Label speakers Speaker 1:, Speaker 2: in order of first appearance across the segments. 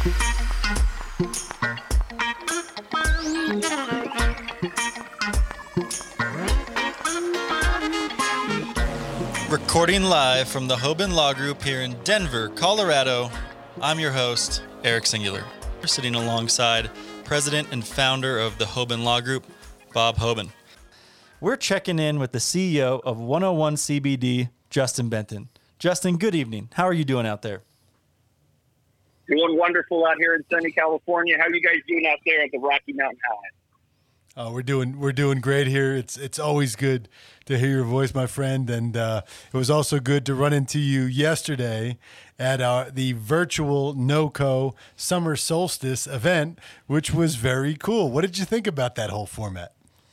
Speaker 1: Recording live from the Hoban Law Group here in Denver, Colorado, I'm your host, Eric Singular. We're sitting alongside President and founder of the Hoban Law Group, Bob Hoban. We're checking in with the CEO of 101 CBD, Justin Benton. Justin, good evening. How are you doing out there?
Speaker 2: Doing wonderful out here in sunny California. How are you guys doing out there at the Rocky Mountain High?
Speaker 3: Oh, we're doing great here. It's always good to hear your voice, my friend, and it was also good to run into you yesterday at the virtual NOCO Summer Solstice event, which was very cool. What did you think about that whole format?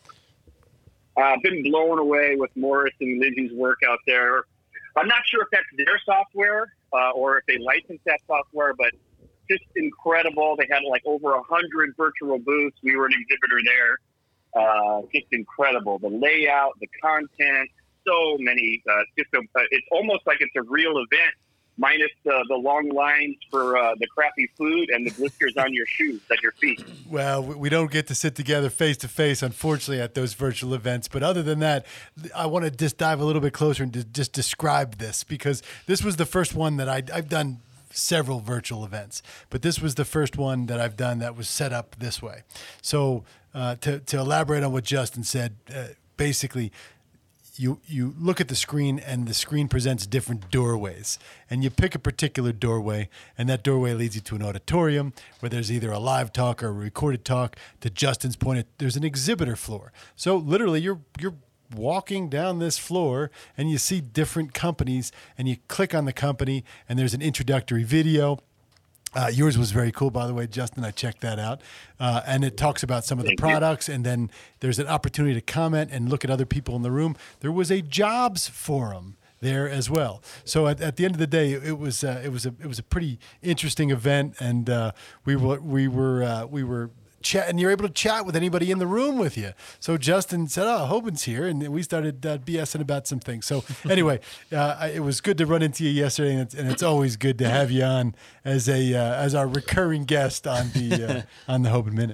Speaker 2: I've been blown away with Morris and Lizzie's work out there. I'm not sure if that's their software or if they license that software, but just incredible. They had like over 100 virtual booths. We were an exhibitor there. Just incredible. The layout, the content, so many. It's almost like it's a real event, minus the long lines for the crappy food and the blisters on your shoes, on your feet.
Speaker 3: Well, we don't get to sit together face to face, unfortunately, at those virtual events. But other than that, I want to just dive a little bit closer and just describe this, because this was the first one that I've done several virtual events, but this was the first one that I've done that was set up this way. So to elaborate on what Justin said, basically, you look at the screen and the screen presents different doorways, and you pick a particular doorway, and that doorway leads you to an auditorium where there's either a live talk or a recorded talk. To Justin's point, there's an exhibitor floor. So literally you're walking down this floor and you see different companies and you click on the company and there's an introductory video. Yours was very cool, by the way, Justin. I checked that out. And it talks about some of the products, and then there's an opportunity to comment and look at other people in the room. There was a jobs forum there as well. So at the end of the day, it was a pretty interesting event, and we were chat, and you're able to chat with anybody in the room with you. So Justin said, "Oh, Hoban's here," and we started BSing about some things. So anyway, it was good to run into you yesterday, and it's always good to have you on as our recurring guest on the Hoban Minute.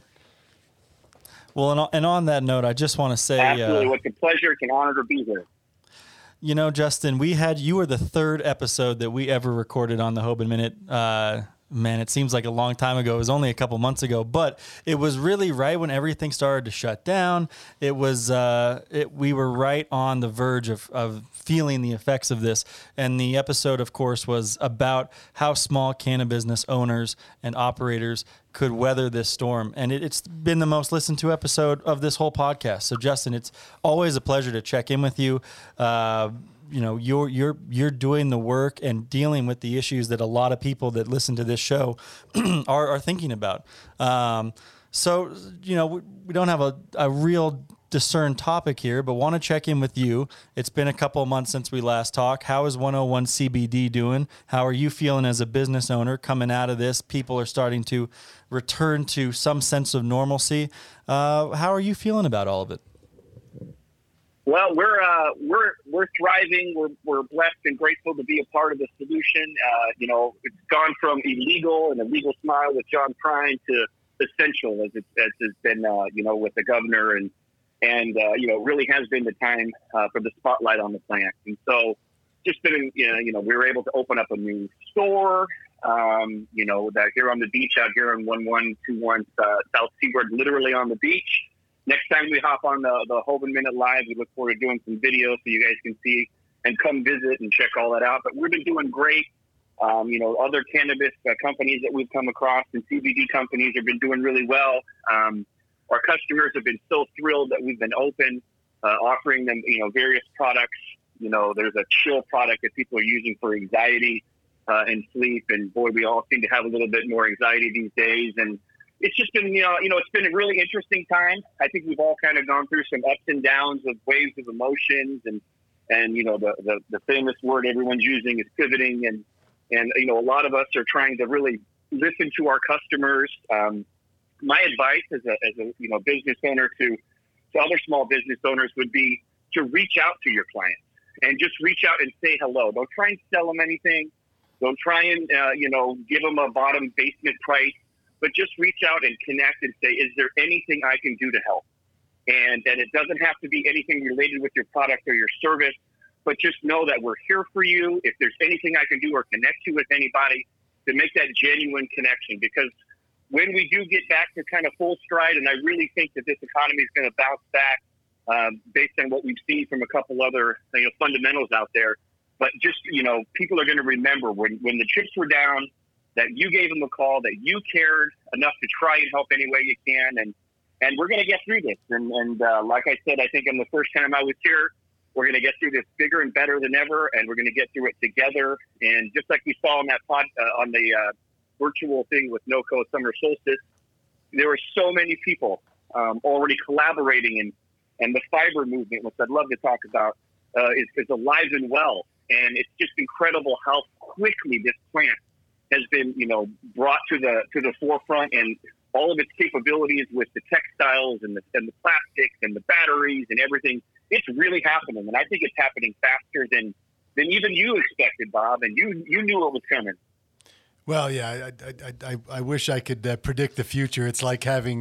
Speaker 1: Well, and on that note, I just want to say,
Speaker 2: absolutely, it's a pleasure, it's an honor to be here.
Speaker 1: You know, Justin, you were the third episode that we ever recorded on the Hoban Minute. Man, it seems like a long time ago. It was only a couple months ago, but it was really right when everything started to shut down. It was we were right on the verge of feeling the effects of this. And the episode, of course, was about how small cannabis owners and operators could weather this storm. And it's been the most listened to episode of this whole podcast. So, Justin, it's always a pleasure to check in with you. You know, you're doing the work and dealing with the issues that a lot of people that listen to this show are thinking about. So, you know, we don't have a real discerned topic here, but want to check in with you. It's been a couple of months since we last talked. How is 101 CBD doing? How are you feeling as a business owner coming out of this? People are starting to return to some sense of normalcy. How are you feeling about all of it?
Speaker 2: Well, we're thriving. We're blessed and grateful to be a part of the solution. You know, it's gone from illegal and a legal smile with John Prine to essential as it's been, you know, with the governor and you know, really has been the time for the spotlight on the plant. And so, just been, you know, we were able to open up a new store. You know, that here on the beach out here on 1121 South Seaward, literally on the beach. Next time we hop on the Hoban Minute Live, we look forward to doing some videos so you guys can see and come visit and check all that out. But we've been doing great. You know, other cannabis companies that we've come across and CBD companies have been doing really well. Our customers have been so thrilled that we've been open, offering them, you know, various products. You know, there's a chill product that people are using for anxiety and sleep. And boy, we all seem to have a little bit more anxiety these days. And it's just been, you know, it's been a really interesting time. I think we've all kind of gone through some ups and downs of waves of emotions, and you know, the famous word everyone's using is pivoting, and you know, a lot of us are trying to really listen to our customers. My advice as a you know, business owner to other small business owners would be to reach out to your clients and just reach out and say hello. Don't try and sell them anything. Don't try and, give them a bottom basement price, but just reach out and connect and say, is there anything I can do to help? And it doesn't have to be anything related with your product or your service, but just know that we're here for you. If there's anything I can do or connect you with anybody, to make that genuine connection. Because when we do get back to kind of full stride, and I really think that this economy is going to bounce back based on what we've seen from a couple other fundamentals out there. But just, people are going to remember when the chips were down, that you gave them a call, that you cared enough to try and help any way you can. And we're going to get through this. And like I said, I think on the first time I was here, we're going to get through this bigger and better than ever, and we're going to get through it together. And just like we saw on that on the virtual thing with NOCO Summer Solstice, there were so many people already collaborating, and the fiber movement, which I'd love to talk about, is alive and well. And it's just incredible how quickly this plant has been, brought to the forefront, and all of its capabilities with the textiles and the plastics and the batteries and everything. It's really happening, and I think it's happening faster than even you expected, Bob, and you knew it was coming.
Speaker 3: Well, yeah, I wish I could predict the future. It's like having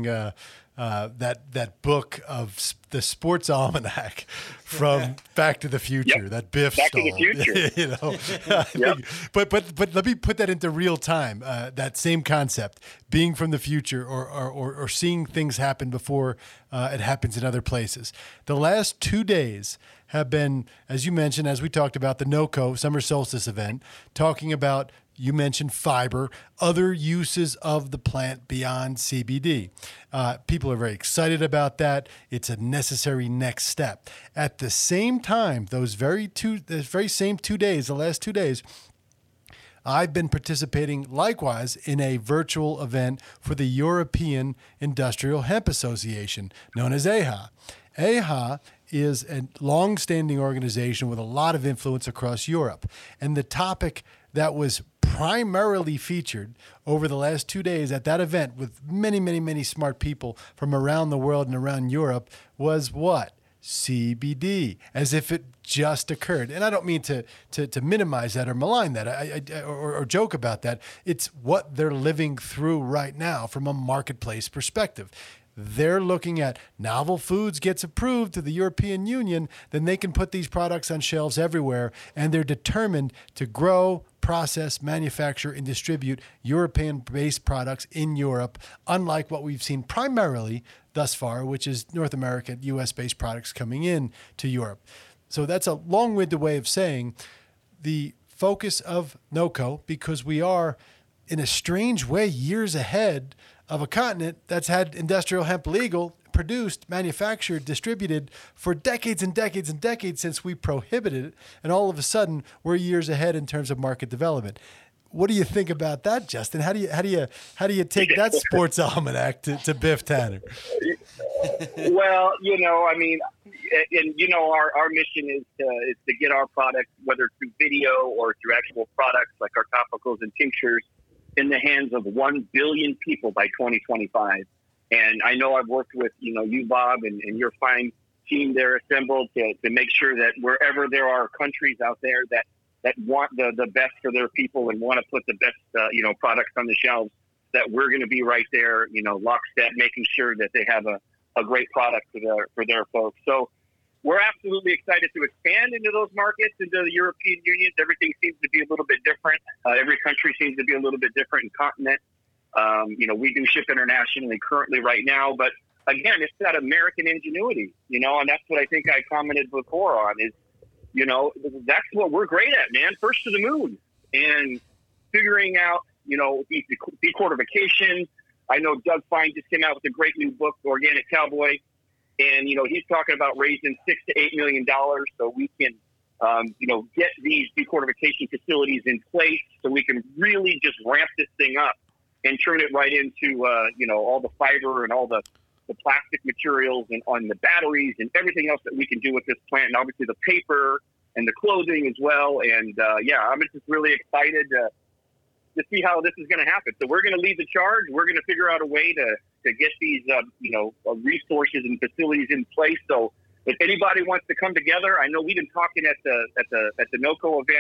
Speaker 3: that book of the sports almanac from Back to the Future, that Biff
Speaker 2: Back
Speaker 3: stole.
Speaker 2: to the Future.
Speaker 3: Yep. But let me put that into real time. That same concept, being from the future, or seeing things happen before it happens in other places. The last 2 days have been, as you mentioned, as we talked about, the NOCO Summer Solstice event, talking about, you mentioned fiber, other uses of the plant beyond CBD. People are very excited about that. It's a necessary next step. At the same time, those very same 2 days, the last 2 days, I've been participating likewise in a virtual event for the European Industrial Hemp Association, known as AIHA. AIHA is a long-standing organization with a lot of influence across Europe. And the topic that was primarily featured over the last 2 days at that event with many, many, many smart people from around the world and around Europe was what? CBD, as if it just occurred. And I don't mean to minimize that or malign that or joke about that. It's what they're living through right now from a marketplace perspective. They're looking at novel foods gets approved to the European Union, then they can put these products on shelves everywhere, and they're determined to grow, process, manufacture, and distribute European-based products in Europe, unlike what we've seen primarily thus far, which is North American, U.S.-based products coming in to Europe. So that's a long-winded way of saying the focus of NOCO, because we are, in a strange way, years ahead of a continent that's had industrial hemp legal, produced, manufactured, distributed for decades and decades and decades since we prohibited it. And all of a sudden, we're years ahead in terms of market development. What do you think about that, Justin? How do you take that sports almanac to Biff Tanner?
Speaker 2: Well, our mission is to get our product, whether through video or through actual products like our topicals and tinctures, in the hands of 1 billion people by 2025. And I know I've worked with, you, Bob, and your fine team there assembled to make sure that wherever there are countries out there that want the best for their people and want to put the best, products on the shelves, that we're going to be right there, lockstep, making sure that they have a great product for their folks. So we're absolutely excited to expand into those markets, into the European Union. Everything seems to be a little bit different. Every country seems to be a little bit different in continent. We do ship internationally currently right now, but again, it's that American ingenuity, and that's what I think I commented before on is, that's what we're great at, man. First to the moon and figuring out, decortification. I know Doug Fine just came out with a great new book, Organic Cowboy. And, he's talking about raising $6 to $8 million so we can, get these decortification facilities in place so we can really just ramp this thing up and turn it right into, all the fiber and all the plastic materials and on the batteries and everything else that we can do with this plant. And obviously the paper and the clothing as well. And, I'm just really excited to see how this is going to happen. So we're going to lead the charge. We're going to figure out a way to get these, resources and facilities in place. So if anybody wants to come together, I know we've been talking at the NOCO event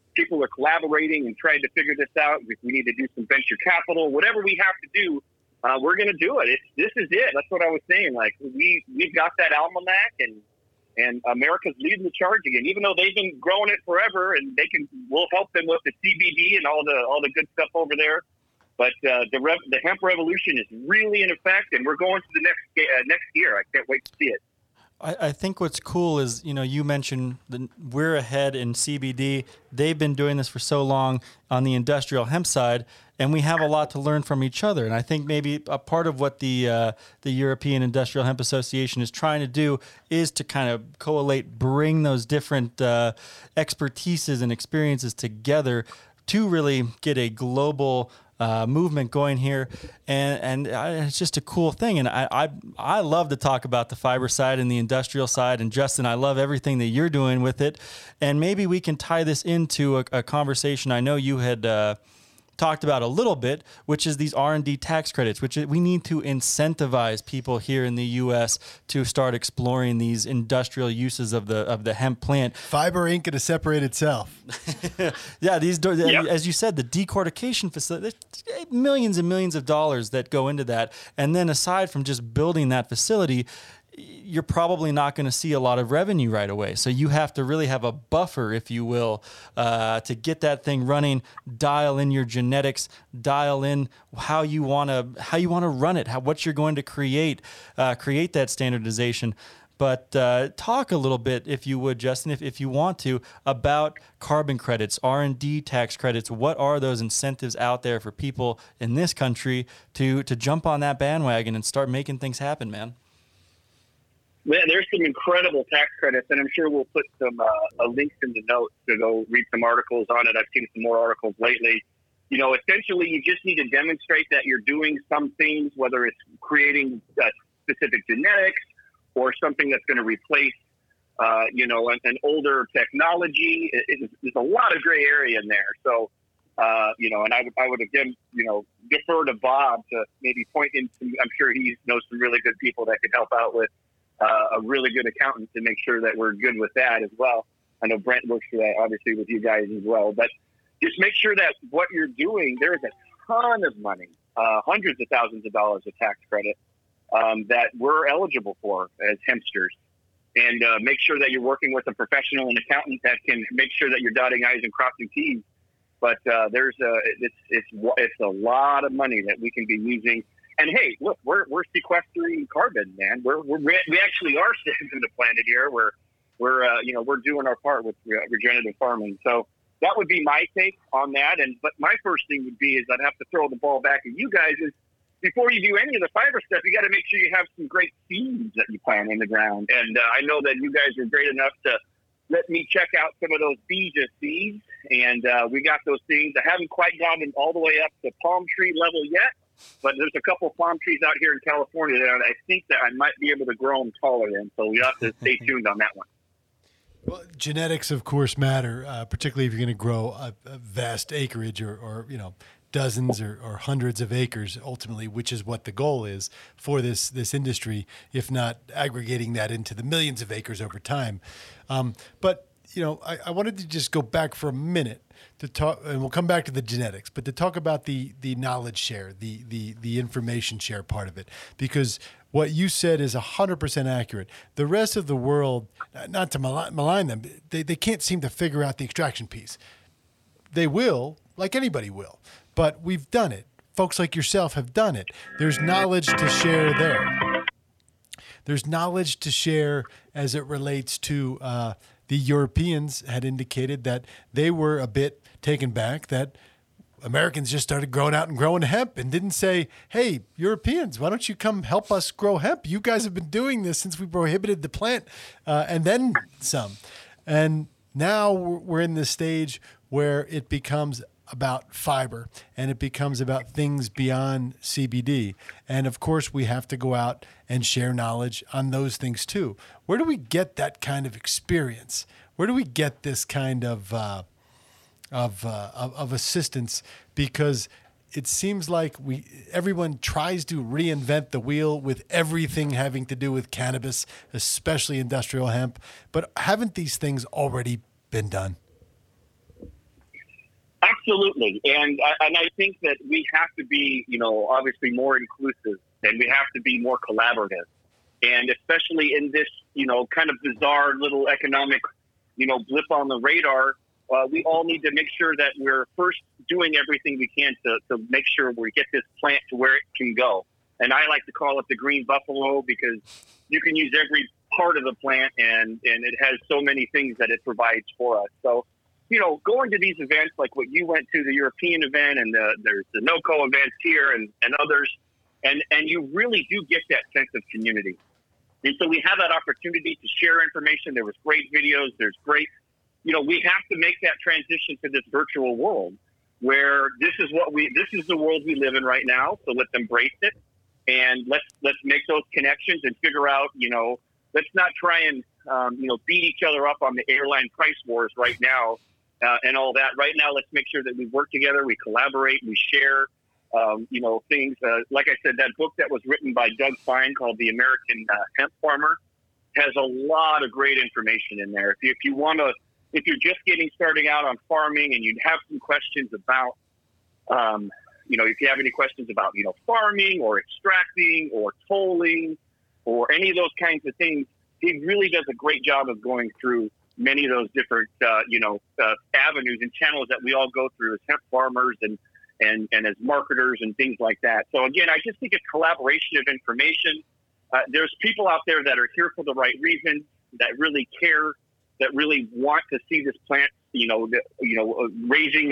Speaker 2: people are collaborating and trying to figure this out. If we need to do some venture capital, whatever we have to do, we're going to do it. This is it. That's what I was saying. Like we've got that almanac, and America's leading the charge again. Even though they've been growing it forever, and we'll help them with the CBD and all the good stuff over there. But the hemp revolution is really in effect, and we're going to the next year. I can't wait to see it.
Speaker 1: I think what's cool is, you mentioned we're ahead in CBD. They've been doing this for so long on the industrial hemp side, and we have a lot to learn from each other. And I think maybe a part of what the European Industrial Hemp Association is trying to do is to kind of collate, bring those different expertises and experiences together to really get a global movement going here, and it's just a cool thing. And I love to talk about the fiber side and the industrial side. And Justin, I love everything that you're doing with it. And maybe we can tie this into a conversation I know you had talked about a little bit, which is these R&D tax credits, which we need to incentivize people here in the U.S. to start exploring these industrial uses of the hemp plant.
Speaker 3: Fiber ain't going to separate itself.
Speaker 1: Yeah, as you said, the decortication facility, there's millions and millions of dollars that go into that. And then aside from just building that facility, you're probably not going to see a lot of revenue right away. So you have to really have a buffer, if you will, to get that thing running, dial in your genetics, dial in how you want to run it, what you're going to create that standardization. But talk a little bit, if you would, Justin, if you want to, about carbon credits, R&D tax credits. What are those incentives out there for people in this country to jump on that bandwagon and start making things happen, man?
Speaker 2: Yeah, there's some incredible tax credits, and I'm sure we'll put some links in the notes to go read some articles on it. I've seen some more articles lately. Essentially, you just need to demonstrate that you're doing some things, whether it's creating specific genetics or something that's going to replace, an older technology. There's a lot of gray area in there. So, and I would again, defer to Bob to maybe point into. I'm sure he knows some really good people that could help out with. A really good accountant to make sure that we're good with that as well. I know Brent works for that, obviously, with you guys as well. But just make sure that what you're doing, there is a ton of money, hundreds of thousands of dollars of tax credit that we're eligible for as hempsters. And make sure that you're working with a professional, an accountant that can make sure that you're dotting I's and crossing T's. But it's a lot of money that we can be using. And hey, look, we're sequestering carbon, man. We actually are saving the planet here. We're doing our part with regenerative farming. So that would be my take on that. But my first thing would be is I'd have to throw the ball back at you guys. Is before you do any of the fiber stuff, you got to make sure you have some great seeds that you plant in the ground. And I know that you guys are great enough to let me check out some of those Bija seeds, and we got those things. I haven't quite gotten all the way up to palm tree level yet. But there's a couple of palm trees out here in California that I think that I might be able to grow them taller than. So we have to stay tuned on that one.
Speaker 3: Well, genetics, of course, matter, particularly if you're going to grow a vast acreage or dozens or hundreds of acres, ultimately, which is what the goal is for this industry, if not aggregating that into the millions of acres over time. But I wanted to just go back for a minute to talk, and we'll come back to the genetics, but to talk about the knowledge share, the information share part of it, because what you said is 100% accurate. The rest of the world, not to malign them, they can't seem to figure out the extraction piece. They will, like anybody will, but we've done it. Folks like yourself have done it. There's knowledge to share there. There's knowledge to share as it relates to the Europeans had indicated that they were a bit taken back that Americans just started growing out and growing hemp and didn't say, hey, Europeans, why don't you come help us grow hemp? You guys have been doing this since we prohibited the plant and then some. And now we're in this stage where it becomes about fiber and it becomes about things beyond CBD. And of course, we have to go out and share knowledge on those things too. Where do we get that kind of experience? Where do we get this kind of assistance? Because it seems like everyone tries to reinvent the wheel with everything having to do with cannabis, especially industrial hemp. But haven't these things already been done?
Speaker 2: Absolutely. And I think that we have to be, obviously more inclusive, and we have to be more collaborative. And especially in this, kind of bizarre little economic, blip on the radar, we all need to make sure that we're first doing everything we can to make sure we get this plant to where it can go. And I like to call it the green buffalo, because you can use every part of the plant, and it has so many things that it provides for us. So, going to these events like what you went to, the European event, and there's the NOCO events here and others, and you really do get that sense of community. And so we have that opportunity to share information. There was great videos. There's great, we have to make that transition to this virtual world where this is the world we live in right now. So let's embrace it, and let's make those connections and figure out, let's not try and, beat each other up on the airline price wars right now. And all that. Right now, let's make sure that we work together, we collaborate, we share, things. Like I said, that book that was written by Doug Fine called The American Hemp Farmer has a lot of great information in there. If you're just getting starting out on farming and you have some questions about, if you have any questions about, farming or extracting or tolling or any of those kinds of things, he really does a great job of going through many of those different, avenues and channels that we all go through as hemp farmers and as marketers and things like that. So again, I just think it's collaboration of information. There's people out there that are here for the right reason, that really care, that really want to see this plant, raising,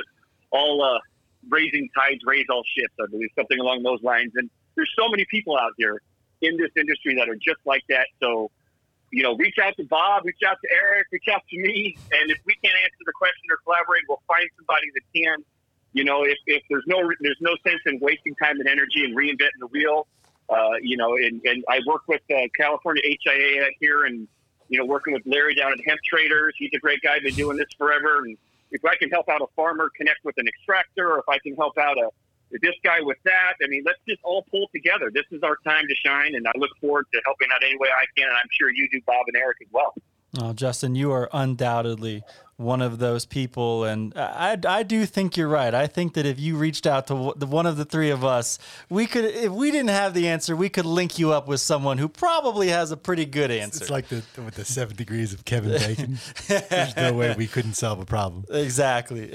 Speaker 2: raising tides, raise all ships, I believe, something along those lines. And there's so many people out there in this industry that are just like that. So, reach out to Bob, reach out to Eric, reach out to me. And if we can't answer the question or collaborate, we'll find somebody that can. If there's no sense in wasting time and energy and reinventing the wheel, and I work with California HIA here and, working with Larry down at Hemp Traders. He's a great guy, been doing this forever. And if I can help out a farmer connect with an extractor, or if I can help out this guy with that, let's just all pull together. This is our time to shine, and I look forward to helping out any way I can, and I'm sure you do, Bob and Eric, as well.
Speaker 1: Oh, Justin, you are undoubtedly one of those people, and I do think you're right. I think that if you reached out to one of the three of us, we could, if we didn't have the answer, we could link you up with someone who probably has a pretty good answer.
Speaker 3: It's like with the 7 degrees of Kevin Bacon. There's no way we couldn't solve a problem.
Speaker 1: Exactly.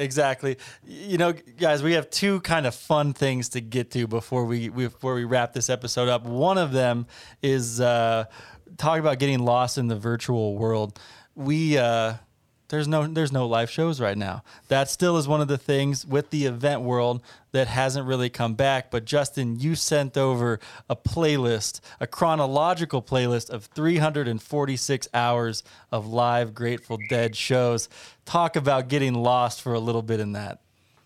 Speaker 1: Guys, we have two kind of fun things to get to before we wrap this episode up. One of them is talking about getting lost in the virtual world. There's no live shows right now. That still is one of the things with the event world that hasn't really come back. But Justin, you sent over a playlist, a chronological playlist of 346 hours of live Grateful Dead shows. Talk about getting lost for a little bit in that.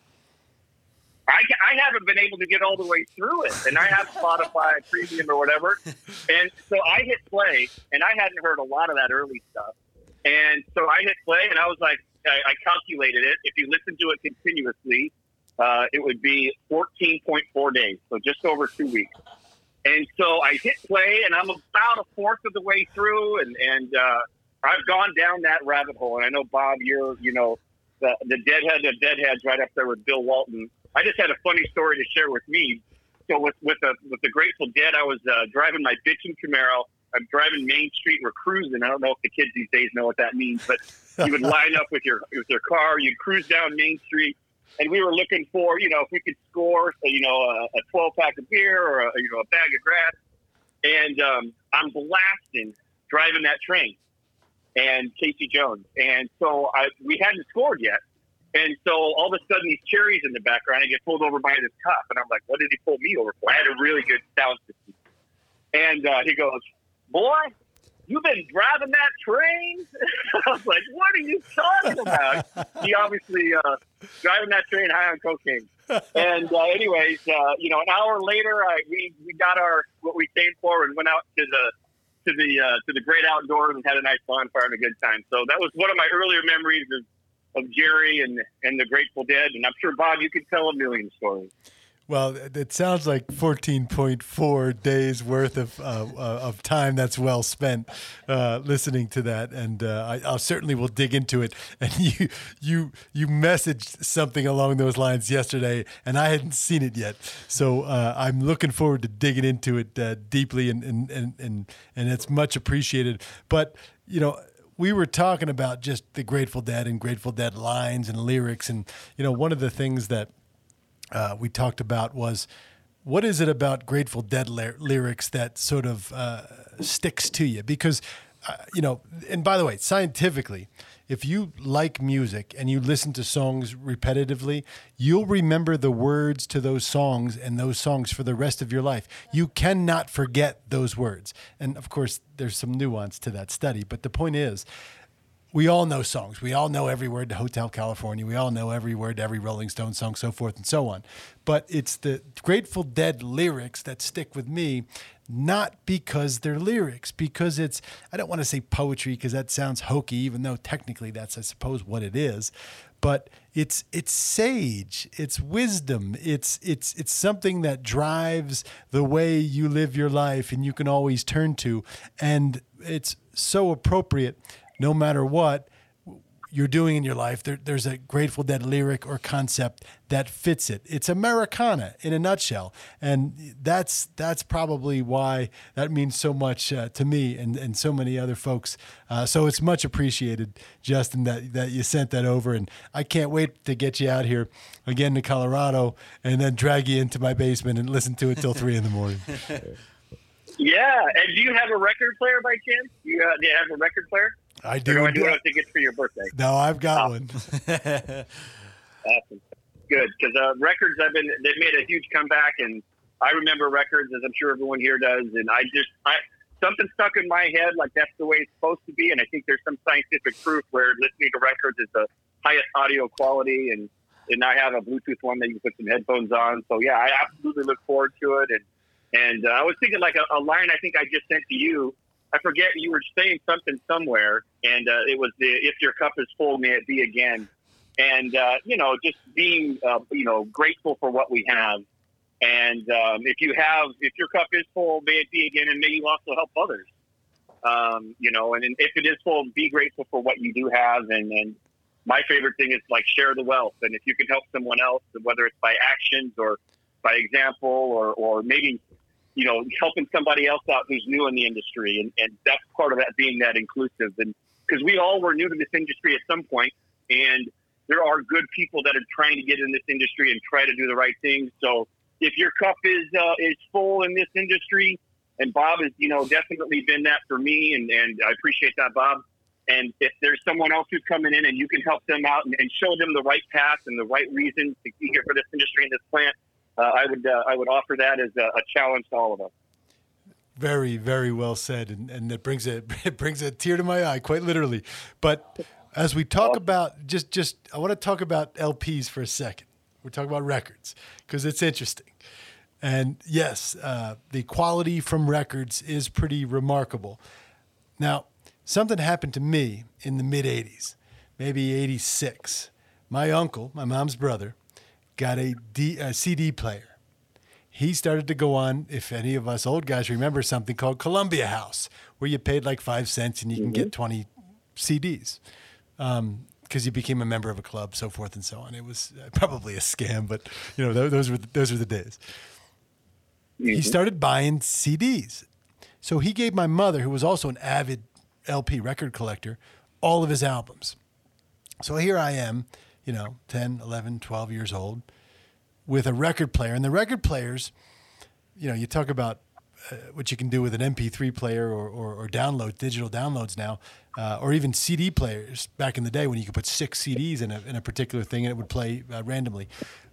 Speaker 2: I haven't been able to get all the way through it, and I have Spotify Premium or whatever. And so I hit play, and I hadn't heard a lot of that early stuff. And so I hit play, and I was like, I calculated it. If you listen to it continuously, it would be 14.4 days, so just over 2 weeks. And so I hit play, and I'm about a fourth of the way through, and I've gone down that rabbit hole. And I know, Bob, you're, the deadhead of deadheads right up there with Bill Walton. I just had a funny story to share with me. So with the Grateful Dead, I was driving my bitchin' Camaro. I'm driving Main Street. We're cruising. I don't know if the kids these days know what that means, but you would line up with your car. You'd cruise down Main Street, and we were looking for, if we could score, a 12-pack of beer or a bag of grass. And I'm blasting driving that train and Casey Jones. And so we hadn't scored yet. And so all of a sudden, these cherries in the background, I get pulled over by this cop. And I'm like, what did he pull me over for? I had a really good sound system. And he goes, boy, you've been driving that train? I was like, what are you talking about? He obviously driving that train high on cocaine. And anyways, an hour later, we got what we came for and went out to the great outdoors and had a nice bonfire and a good time. So that was one of my earlier memories of Jerry and the Grateful Dead. And I'm sure, Bob, you could tell a million stories.
Speaker 3: Well, it sounds like 14.4 days worth of time that's well spent listening to that, and I certainly will dig into it. And you messaged something along those lines yesterday, and I hadn't seen it yet, so I'm looking forward to digging into it deeply, and it's much appreciated. But we were talking about just the Grateful Dead and Grateful Dead lines and lyrics, and one of the things that we talked about was, what is it about Grateful Dead lyrics that sort of sticks to you? Because, and by the way, scientifically, if you like music and you listen to songs repetitively, you'll remember the words to those songs and those songs for the rest of your life. You cannot forget those words. And of course, there's some nuance to that study. But the point is, we all know songs. We all know every word to Hotel California. We all know every word to every Rolling Stone song, so forth and so on. But it's the Grateful Dead lyrics that stick with me, not because they're lyrics, because it's, I don't want to say poetry because that sounds hokey, even though technically that's, I suppose, what it is. But it's sage, it's wisdom, it's something that drives the way you live your life and you can always turn to. And it's so appropriate. No matter what you're doing in your life, there's a Grateful Dead lyric or concept that fits it. It's Americana in a nutshell. And that's probably why that means so much to me and so many other folks. So it's much appreciated, Justin, that you sent that over. And I can't wait to get you out here again to Colorado and then drag you into my basement and listen to it till 3 a.m.
Speaker 2: Yeah. And do you have a record player by chance? Do you have a record player?
Speaker 3: I do.
Speaker 2: Or do I have tickets for your birthday?
Speaker 3: No, I've got one.
Speaker 2: Awesome. Good. Because records, they've made a huge comeback, and I remember records, as I'm sure everyone here does, and something stuck in my head, like that's the way it's supposed to be, and I think there's some scientific proof where listening to records is the highest audio quality, and I have a Bluetooth one that you can put some headphones on. So, yeah, I absolutely look forward to it. And I was thinking like a line I think I just sent to you. I forget, you were saying something somewhere, and it was if your cup is full, may it be again. And, just being, grateful for what we have. And if your cup is full, may it be again, and may you also help others. And if it is full, be grateful for what you do have. And my favorite thing is like share the wealth. And if you can help someone else, whether it's by actions or by example or maybe, helping somebody else out who's new in the industry. And that's part of that, being that inclusive. And because we all were new to this industry at some point, and there are good people that are trying to get in this industry and try to do the right thing. So if your cup is full in this industry, and Bob has, definitely been that for me, and I appreciate that, Bob. And if there's someone else who's coming in and you can help them out and show them the right path and the right reasons to be here for this industry and this plant, I would offer that as a challenge to all of us.
Speaker 3: Very, very well said, and it brings a tear to my eye, quite literally. But as we talk about I want to talk about LPs for a second. We're talking about records because it's interesting, and yes, the quality from records is pretty remarkable. Now, something happened to me in the mid '80s, maybe '86. My uncle, my mom's brother, got a CD player. He started to go on, if any of us old guys remember, something called Columbia House, where you paid like 5 cents and you can get 20 CDs because you became a member of a club, so forth and so on. It was probably a scam, but those were the days. Mm-hmm. He started buying CDs. So he gave my mother, who was also an avid LP record collector, all of his albums. So here I am, 10, 11, 12 years old with a record player. And the record players, you talk about what you can do with an MP3 player or digital downloads now, or even CD players back in the day when you could put 6 CDs in a particular thing and it would play randomly.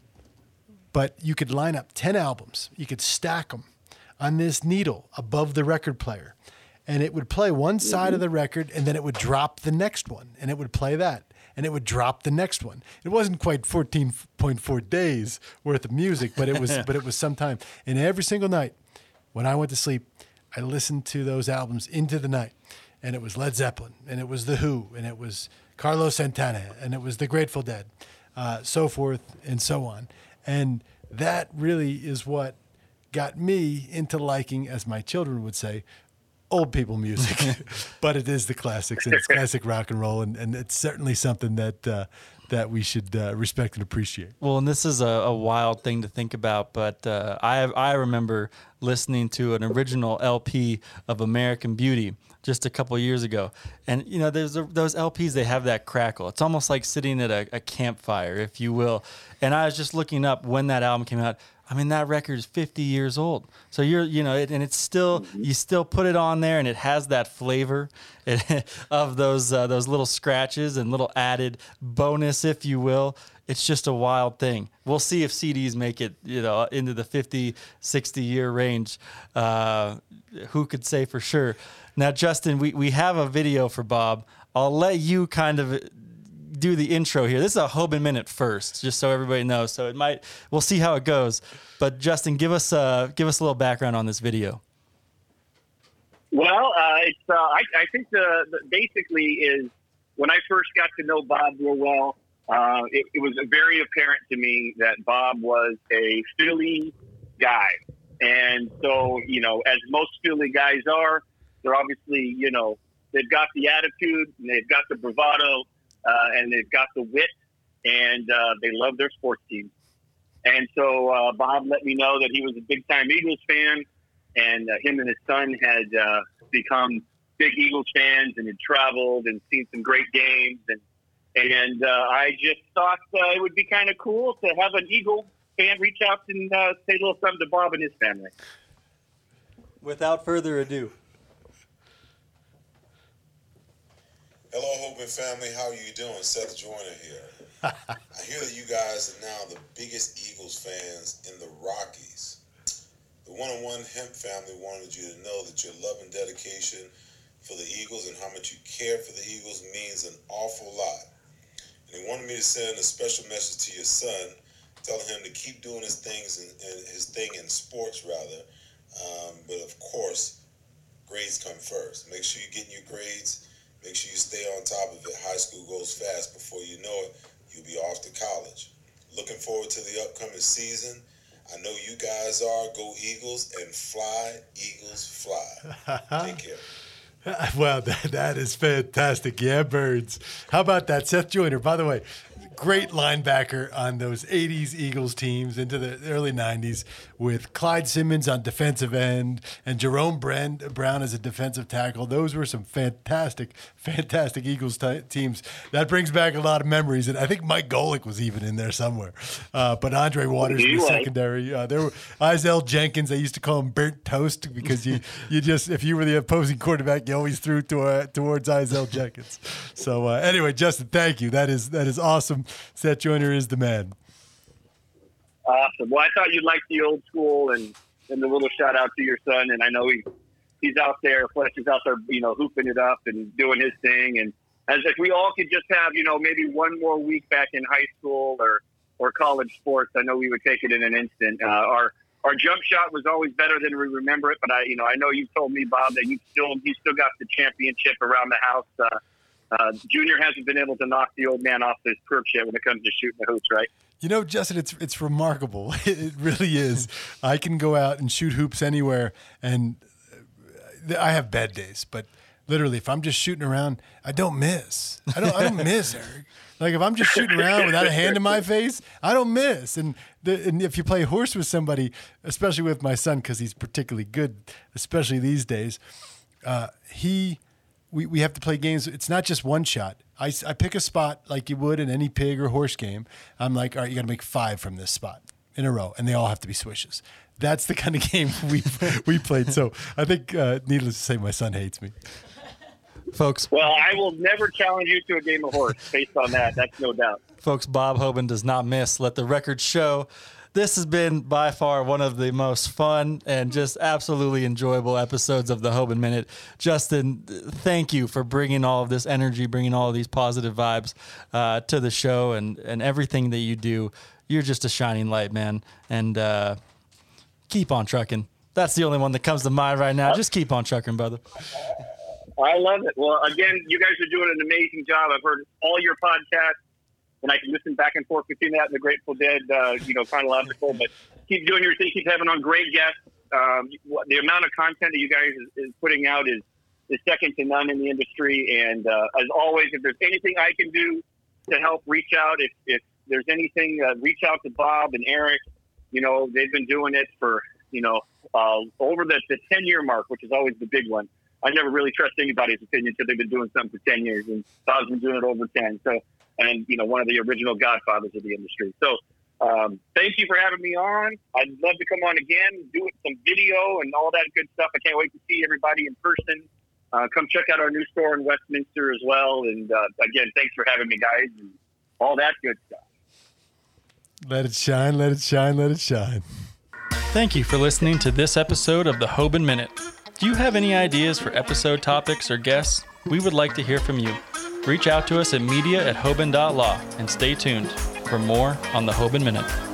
Speaker 3: But you could line up 10 albums. You could stack them on this needle above the record player. And it would play one side of the record, and then it would drop the next one, and it would play that. And it would drop the next one. It wasn't quite 14.4 days worth of music, but it was some time. And every single night when I went to sleep, I listened to those albums into the night. And it was Led Zeppelin, and it was The Who, and it was Carlos Santana, and it was The Grateful Dead, so forth and so on. And that really is what got me into liking, as my children would say, old people music. But it is the classics, and it's classic rock and roll, and it's certainly something that we should respect and appreciate.
Speaker 1: Well, and this is a wild thing to think about, but I remember listening to an original LP of American Beauty just a couple years ago. And, you know, there's those LPs, they have that crackle. It's almost like sitting at a campfire, if you will. And I was just looking up when that album came out. I mean, that record is 50 years old. So and it's still, you still put it on there, and it has that flavor of those little scratches and little added bonus, if you will. It's just a wild thing. We'll see if CDs make it, into the 50, 60-year range. Who could say for sure? Now, Justin, we have a video for Bob. I'll let you kind of do the intro here. This is a Hoban Minute first, just so everybody knows. So we'll see how it goes. But Justin, give us a little background on this video.
Speaker 2: Well, I think the basically is when I first got to know Bob real well, it was very apparent to me that Bob was a Philly guy. And so, as most Philly guys are, they're obviously, they've got the attitude, and they've got the bravado, and they've got the wit, and they love their sports team. And so Bob let me know that he was a big-time Eagles fan, and him and his son had become big Eagles fans and had traveled and seen some great games. And I just thought it would be kind of cool to have an Eagle fan reach out and say a little something to Bob and his family.
Speaker 1: Without further ado.
Speaker 4: Hello, Hoban family. How are you doing? Seth Joyner here. I hear that you guys are now the biggest Eagles fans in the Rockies. The One-on-One Hemp family wanted you to know that your love and dedication for the Eagles and how much you care for the Eagles means an awful lot. And they wanted me to send a special message to your son, telling him to keep doing his thing in sports, rather. But of course, grades come first. Make sure you're getting your grades. Make sure you stay on top of it. High school goes fast. Before you know it, you'll be off to college. Looking forward to the upcoming season. I know you guys are. Go Eagles and fly, Eagles, fly. Take care.
Speaker 3: Well, that is fantastic. Yeah, birds. How about that? Seth Joyner, by the way, great linebacker on those 80s Eagles teams into the early 90s with Clyde Simmons on defensive end and Jerome Brown as a defensive tackle. Those were some fantastic Eagles teams. That brings back a lot of memories. And I think Mike Golick was even in there somewhere. But Andre Waters in the secondary. There were Isaiah Jenkins. They used to call him burnt toast because you just, if you were the opposing quarterback, you always threw towards Isaiah Jenkins. So anyway, Justin, thank you. That is awesome. Seth Joyner is the man.
Speaker 2: Awesome. Well, I thought you'd like the old school and the little shout out to your son. And I know he's out there, Fletch is out there, hooping it up and doing his thing. And as if we all could just have, maybe one more week back in high school or college sports, I know we would take it in an instant. Our jump shot was always better than we remember it. But I know you told me, Bob, that you still got the championship around the house. Junior hasn't been able to knock the old man off his perch yet when it comes to shooting the hoops, right?
Speaker 3: Justin, it's remarkable. It really is. I can go out and shoot hoops anywhere, and I have bad days, but literally, if I'm just shooting around, I don't miss. I don't miss, Eric. Like, if I'm just shooting around without a hand in my face, I don't miss. And if you play horse with somebody, especially with my son, because he's particularly good, especially these days, we have to play games. It's not just one shot. I pick a spot like you would in any pig or horse game. I'm like, all right, you got to make 5 from this spot in a row, and they all have to be swishes. That's the kind of game we played. So I think, needless to say, my son hates me.
Speaker 1: Folks.
Speaker 2: Well, I will never challenge you to a game of horse based on that. That's no doubt.
Speaker 1: Folks, Bob Hoban does not miss. Let the record show. This has been by far one of the most fun and just absolutely enjoyable episodes of the Hoban Minute. Justin, thank you for bringing all of this energy, bringing all of these positive vibes to the show and everything that you do. You're just a shining light, man. And keep on trucking. That's the only one that comes to mind right now. Just keep on trucking, brother.
Speaker 2: I love it. Well, again, you guys are doing an amazing job. I've heard all your podcasts. and I can listen back and forth between that and the Grateful Dead, chronological. But keep doing your thing. Keep having on great guests. The amount of content that you guys is putting out is second to none in the industry. And as always, if there's anything I can do to help, reach out. If there's anything, reach out to Bob and Eric. They've been doing it for, over the 10-year mark, which is always the big one. I never really trust anybody's opinion until they've been doing something for 10 years, and Bob's been doing it over 10. So, and one of the original godfathers of the industry. So, thank you for having me on. I'd love to come on again, do some video and all that good stuff. I can't wait to see everybody in person. Come check out our new store in Westminster as well. And again, thanks for having me, guys, and all that good stuff.
Speaker 3: Let it shine, let it shine, let it shine.
Speaker 1: Thank you for listening to this episode of the Hoban Minute. Do you have any ideas for episode topics or guests? We would like to hear from you. Reach out to us at media@hoban.law and stay tuned for more on the Hoban Minute.